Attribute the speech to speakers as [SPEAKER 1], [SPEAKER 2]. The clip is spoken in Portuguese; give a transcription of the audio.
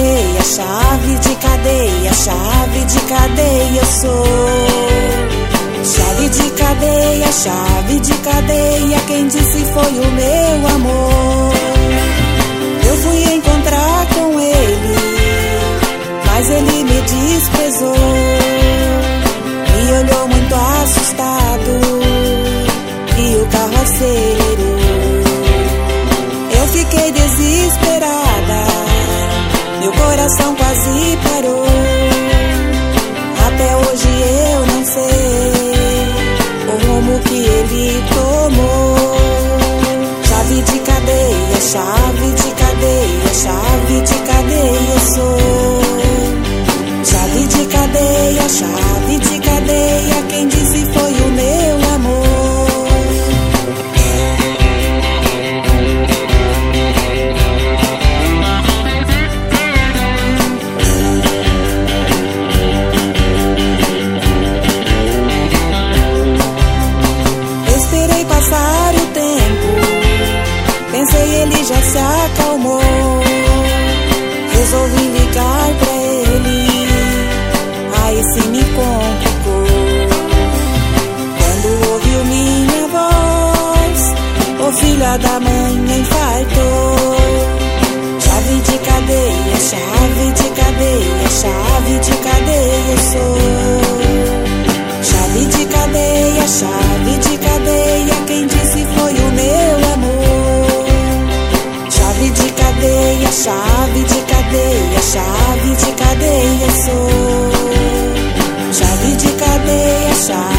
[SPEAKER 1] cadeia, chave de cadeia, chave de cadeia eu sou. Chave de cadeia, chave de cadeia, quem disse foi o meu amor. Eu fui encontrar com ele, mas ele me desprezou. Me olhou muito assustado e o carro acelerou. Eu fiquei desesperada, meu coração quase parou. Até hoje eu não sei o rumo que ele tomou. Chave de cadeia, chave de cadeia, chave de cadeia eu sou. Chave de cadeia, chave de cadeia, quem disse foi o meu amor. Esperei passar o tempo, pensei ele já se acalmou. Resolvi ligar pra ele, aí se me complicou. Quando ouviu minha voz, o filho da mãe infartou. Chave de cadeia, chave de cadeia, chave de cadeia eu sou. Chave de cadeia, chave de cadeia, quem disse foi o meu amor. Chave de cadeia, chave de cadeia, chave de cadeia eu sou. Chave de cadeia, chave